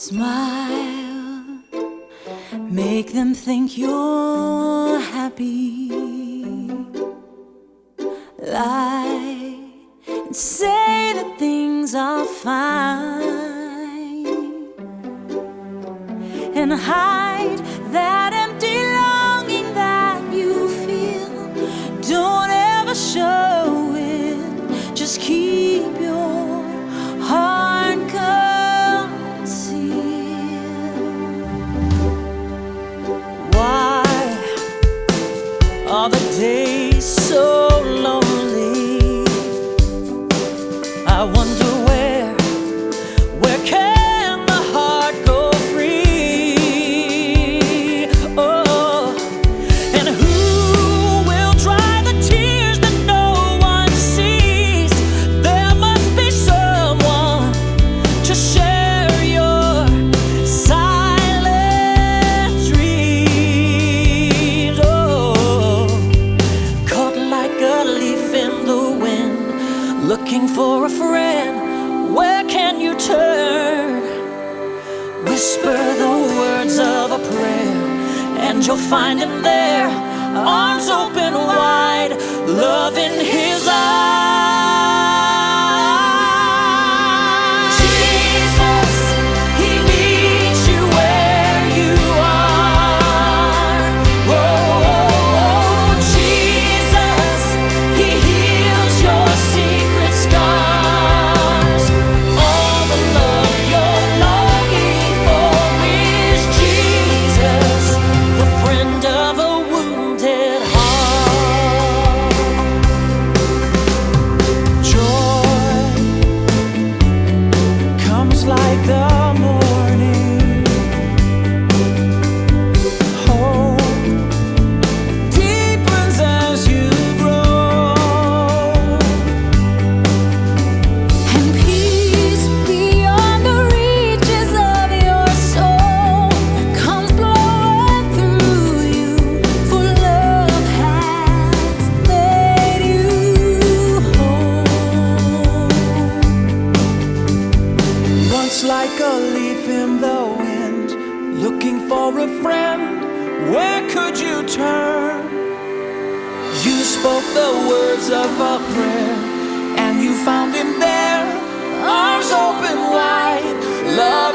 Smile, make them think you're happy. Lie and say that things are fine, and hide that empty longing that you feel. Don't ever show it, just keep your heart concealed. Why are the days so lonely? I wonder where can the heart go free? Oh, and who will dry the tears that no one sees? There must be someone to share your silent dreams. Oh, caught like a leaf in the wind, looking for a friend. Where can you turn? Whisper the words of a prayer, and you'll find him there, arms open wide, love in his eyes. Jesus, he meets you where you are. Oh, Jesus, he heals your secret scars. All the love you're longing for is Jesus, the friend of a wounded heart. Joy comes like the morning. Hope deepens as you grow, and peace beyond the reaches of your soul comes blowing through you, for love has made you whole. Once like a leaf in the wind, looking for a friend, where could you turn? You spoke the words of a prayer, and you found him there, arms open wide, love